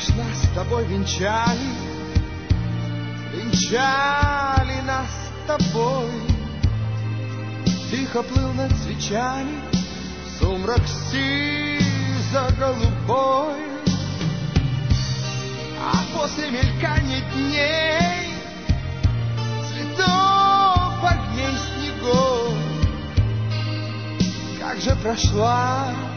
Помнишь, нас с тобой венчали, венчали нас с тобой. Тихо плыл над свечами сумрак сизо-голубой. А после мелькания дней, цветов, огней, снегов, как же прошла